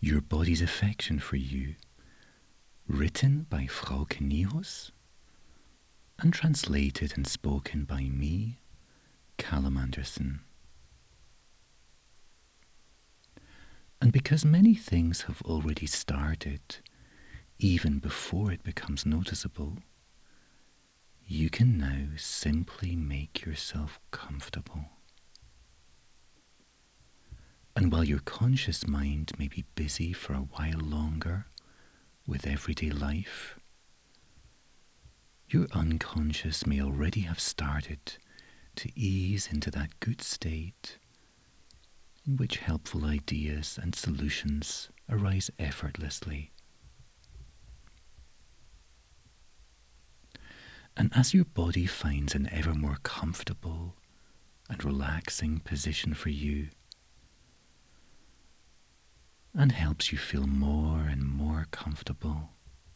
Your Body's Affection for You, written by Frauke Niehaus and translated and spoken by me, Callum Anderson. And because many things have already started, even before it becomes noticeable, you can now simply make yourself comfortable. And while your conscious mind may be busy for a while longer with everyday life, your unconscious may already have started to ease into that good state in which helpful ideas and solutions arise effortlessly. And as your body finds an ever more comfortable and relaxing position for you, and helps you feel more and more comfortable,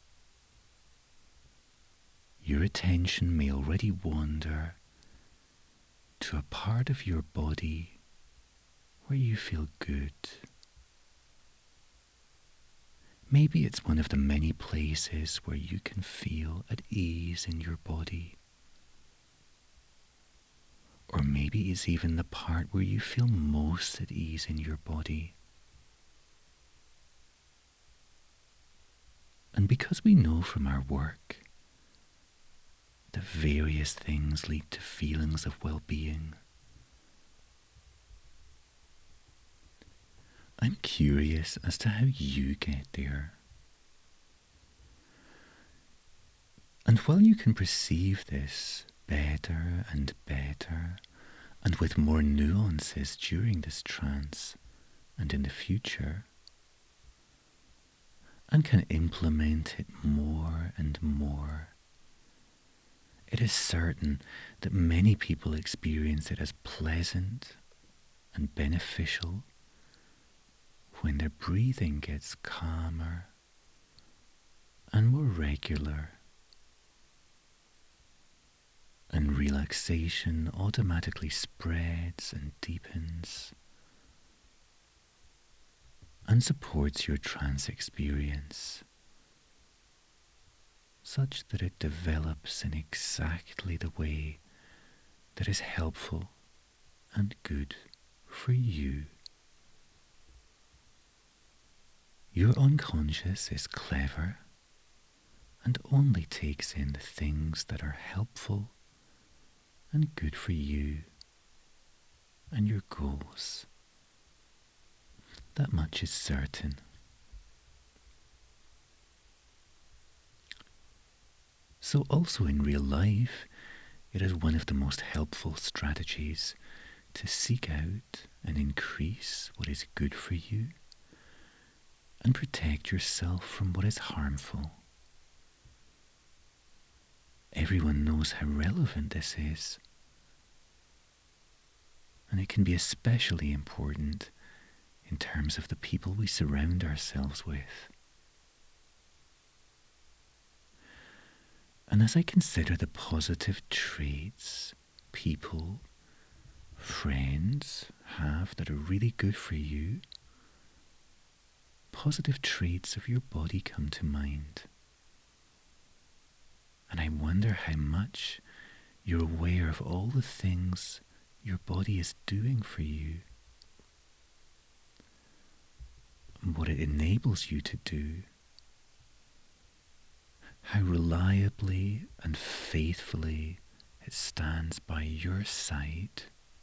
your attention may already wander to a part of your body where you feel good. Maybe it's one of the many places where you can feel at ease in your body. Or maybe it's even the part where you feel most at ease in your body. And because we know from our work that various things lead to feelings of well-being, I'm curious as to how you get there. And while you can perceive this better and better, and with more nuances during this trance and in the future, and can implement it more and more, it is certain that many people experience it as pleasant and beneficial when their breathing gets calmer and more regular, and relaxation automatically spreads and deepens and supports your trance experience, such that it develops in exactly the way that is helpful and good for you. Your unconscious is clever and only takes in the things that are helpful and good for you and your goals. That much is certain. So also in real life, it is one of the most helpful strategies to seek out and increase what is good for you and protect yourself from what is harmful. Everyone knows how relevant this is, and it can be especially important in terms of the people we surround ourselves with. And as I consider the positive traits people, friends have that are really good for you, positive traits of your body come to mind. And I wonder how much you're aware of all the things your body is doing for you and what it enables you to do. How reliably and faithfully it stands by your side.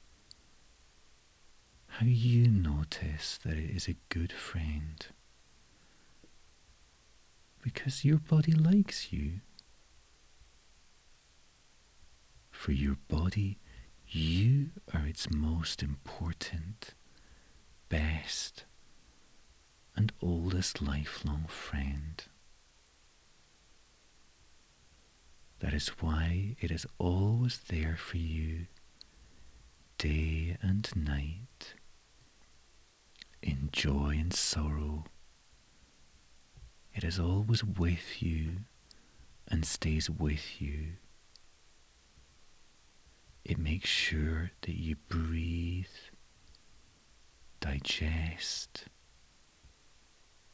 How you notice that it is a good friend. Because your body likes you. For your body, you are its most important, best, and oldest lifelong friend. That is why it is always there for you, day and night, in joy and sorrow. It is always with you and stays with you. It makes sure that you breathe, digest,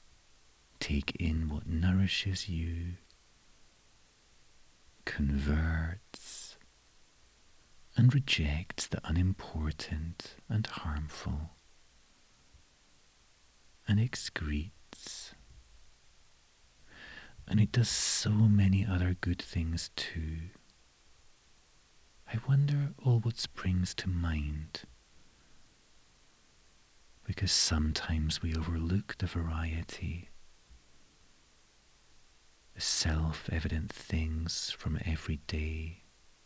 take in what nourishes you, converts, and rejects the unimportant and harmful, and excretes. And it does so many other good things too. I wonder all what springs to mind, because sometimes we overlook the variety, the self-evident things from every day.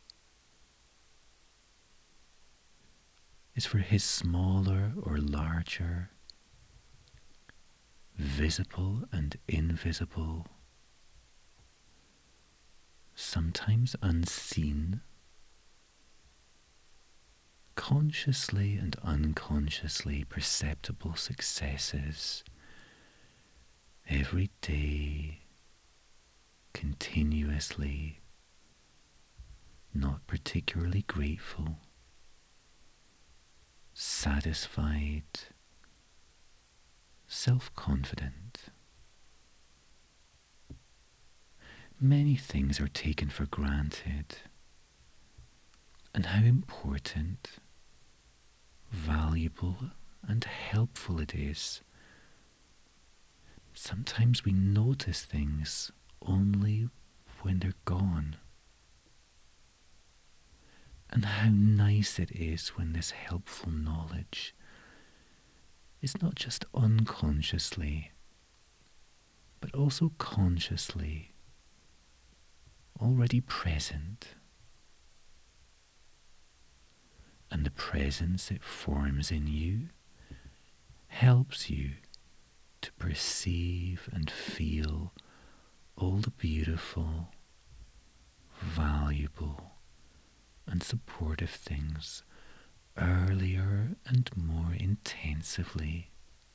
Is for his smaller or larger, visible and invisible, sometimes unseen, consciously and unconsciously perceptible successes every day, continuously, not particularly grateful, satisfied, self-confident. Many things are taken for granted, and how important, valuable, and helpful it is. Sometimes we notice things only when they're gone. And how nice it is when this helpful knowledge is not just unconsciously, but also consciously already present. And the presence it forms in you helps you to perceive and feel all the beautiful, valuable, and supportive things earlier and more intensively.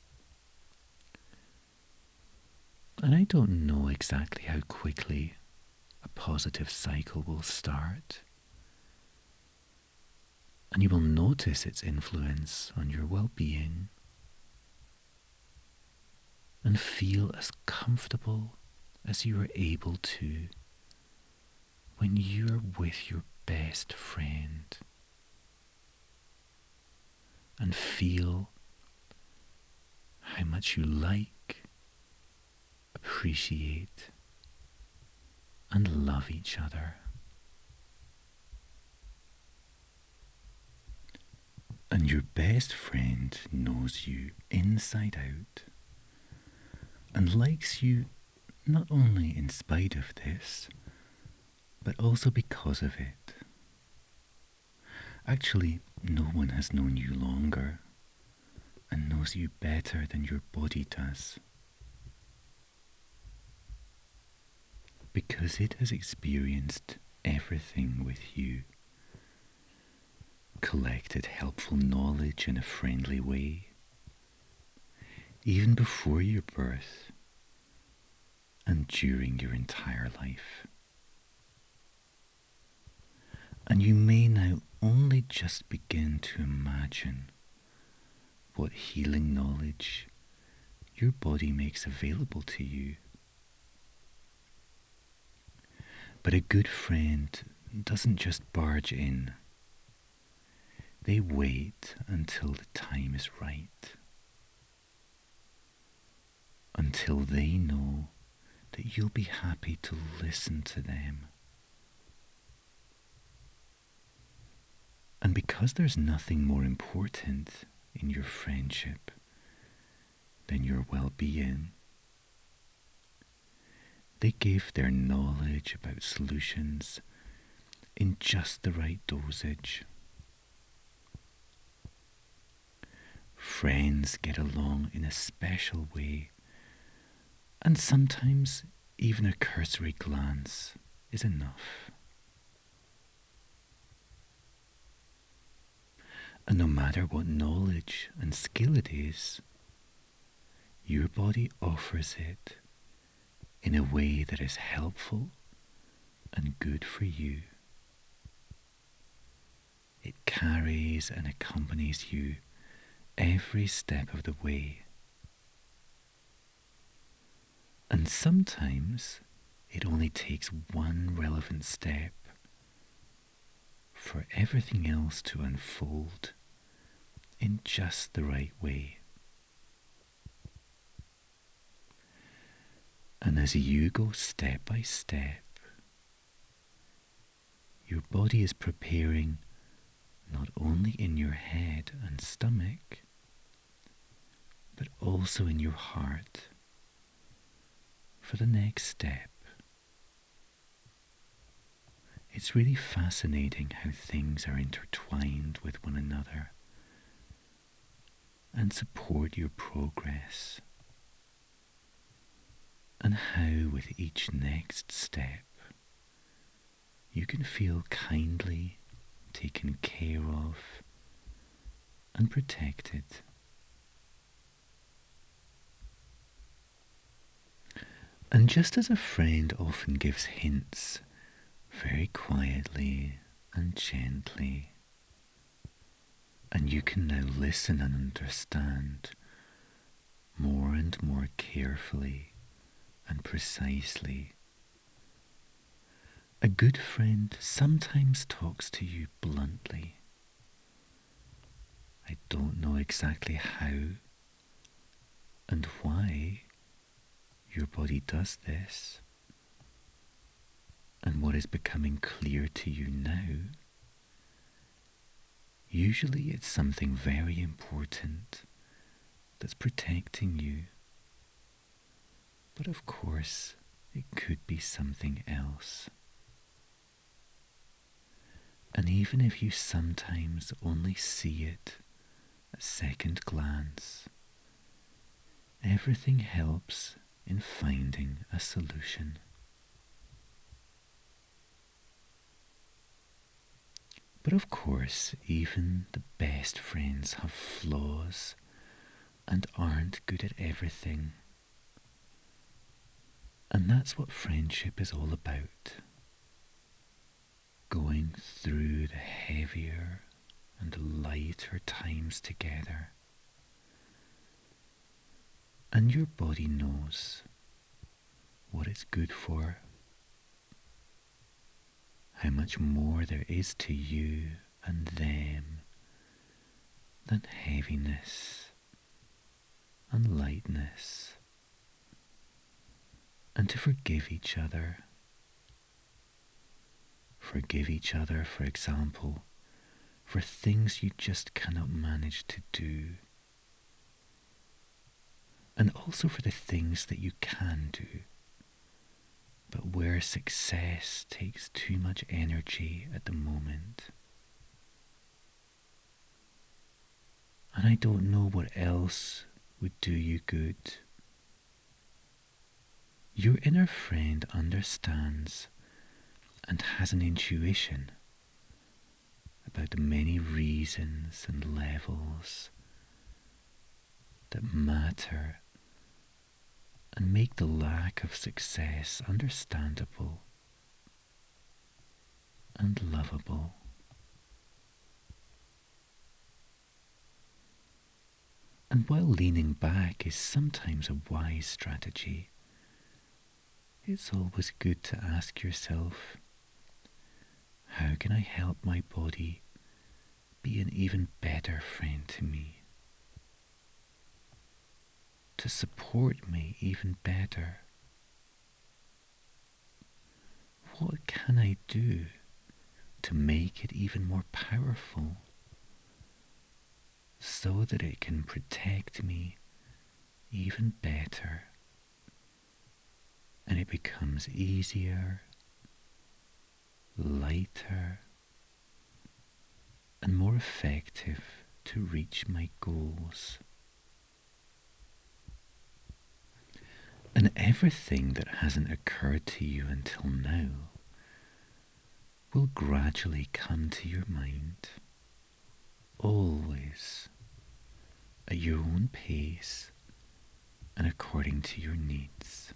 And I don't know exactly how quickly a positive cycle will start. And you will notice its influence on your well-being and feel as comfortable as you are able to when you're with your best friend, and feel how much you like, appreciate, and love each other. And your best friend knows you inside out and likes you not only in spite of this, but also because of it. Actually, no one has known you longer and knows you better than your body does, because it has experienced everything with you, collected helpful knowledge in a friendly way, even before your birth and during your entire life. And you may now only just begin to imagine what healing knowledge your body makes available to you. But a good friend doesn't just barge in. They wait until the time is right, until they know that you'll be happy to listen to them. And because there's nothing more important in your friendship than your well-being, they give their knowledge about solutions in just the right dosage. Friends get along in a special way, and sometimes even a cursory glance is enough. And no matter what knowledge and skill it is, your body offers it in a way that is helpful and good for you. It carries and accompanies you every step of the way. And sometimes it only takes one relevant step for everything else to unfold in just the right way. And as you go step by step, your body is preparing not only in your head and stomach, but also in your heart for the next step. It's really fascinating how things are intertwined with one another and support your progress, and how with each next step you can feel kindly taken care of and protected. And just as a friend often gives hints very quietly and gently, and you can now listen and understand more and more carefully and precisely, a good friend sometimes talks to you bluntly. I don't know exactly how and why your body does this, and what is becoming clear to you now, usually it's something very important that's protecting you. But of course, it could be something else. And even if you sometimes only see it at second glance, everything helps in finding a solution. But of course, even the best friends have flaws and aren't good at everything. And that's what friendship is all about. Going through the heavier and lighter times together. And your body knows what it's good for, how much more there is to you and them than heaviness and lightness, and to forgive each other. Forgive each other, for example, for things you just cannot manage to do, and also for the things that you can do, but where success takes too much energy at the moment. And I don't know what else would do you good. Your inner friend understands and has an intuition about the many reasons and levels that matter and make the lack of success understandable and lovable. And while leaning back is sometimes a wise strategy, it's always good to ask yourself, how can I help my body be an even better friend to me? To support me even better? What can I do to make it even more powerful so that it can protect me even better and it becomes easier, lighter, and more effective to reach my goals? And everything that hasn't occurred to you until now will gradually come to your mind, always at your own pace and according to your needs.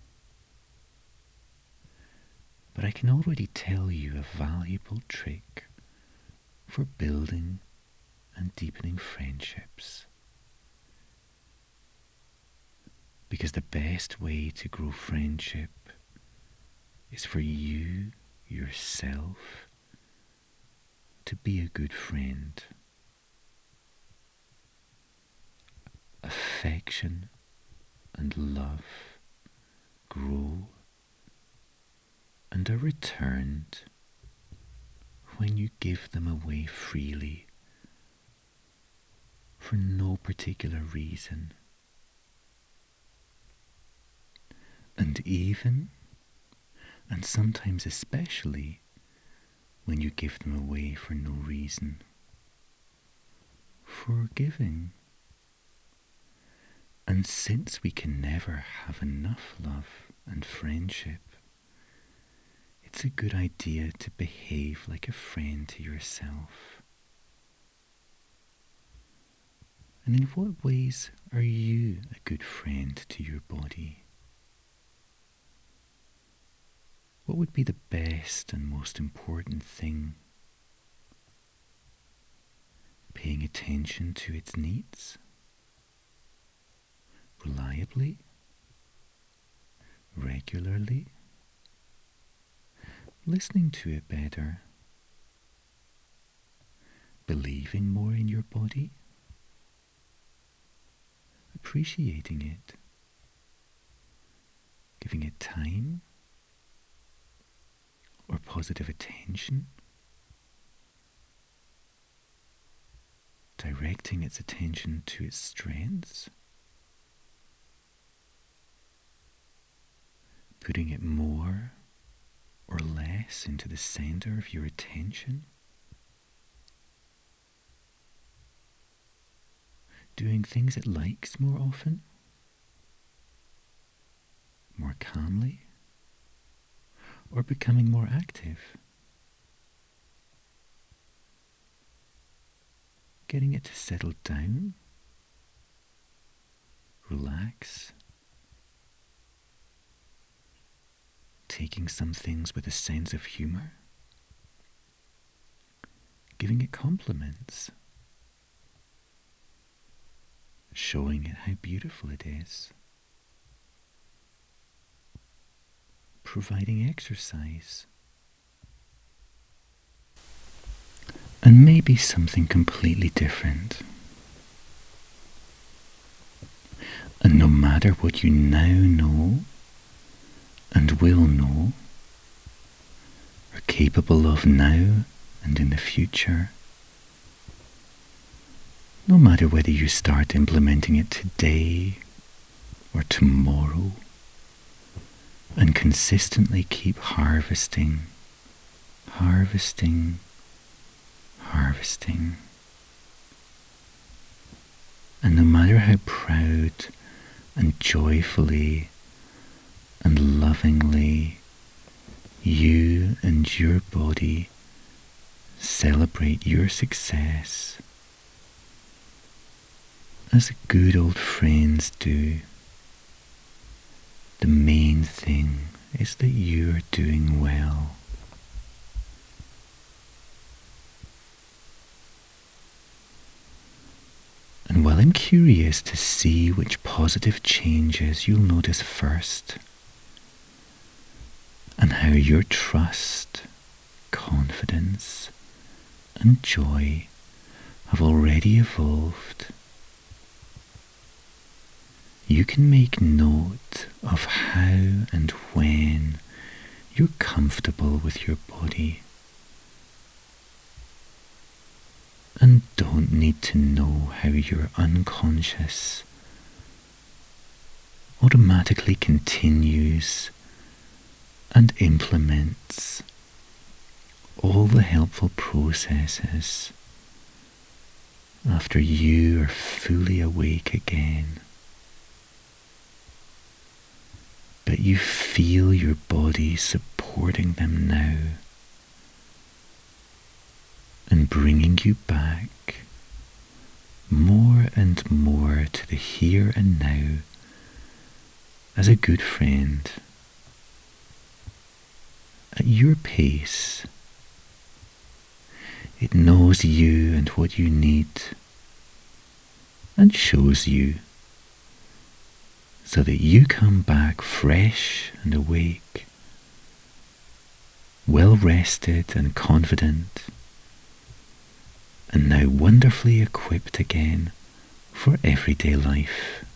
But I can already tell you a valuable trick for building and deepening friendships. Because the best way to grow friendship is for you, yourself, to be a good friend. Affection and love grow and are returned when you give them away freely for no particular reason. And even, and sometimes especially, when you give them away for no reason. For giving. And since we can never have enough love and friendship, it's a good idea to behave like a friend to yourself. And in what ways are you a good friend to your body? What would be the best and most important thing? Paying attention to its needs? Reliably? Regularly? Listening to it better? Believing more in your body? Appreciating it? Giving it time? Or positive attention? Directing its attention to its strengths? Putting it more or less into the center of your attention? Doing things it likes more often? More calmly? Or becoming more active? Getting it to settle down? Relax? Taking some things with a sense of humour? Giving it compliments? Showing it how beautiful it is? Providing exercise? And maybe something completely different. And no matter what you now know and will know, are capable of now and in the future, no matter whether you start implementing it today or tomorrow, and consistently keep harvesting, harvesting, harvesting. And no matter how proud and joyfully and lovingly you and your body celebrate your success, as good old friends do, the main thing is that you're doing well. And while I'm curious to see which positive changes you'll notice first, and how your trust, confidence, and joy have already evolved, you can make note of how and when you're comfortable with your body, and don't need to know how your unconscious automatically continues and implements all the helpful processes after you are fully awake again. But you feel your body supporting them now and bringing you back more and more to the here and now as a good friend at your pace. It knows you and what you need and shows you so that you come back fresh and awake, well rested and confident, and now wonderfully equipped again for everyday life.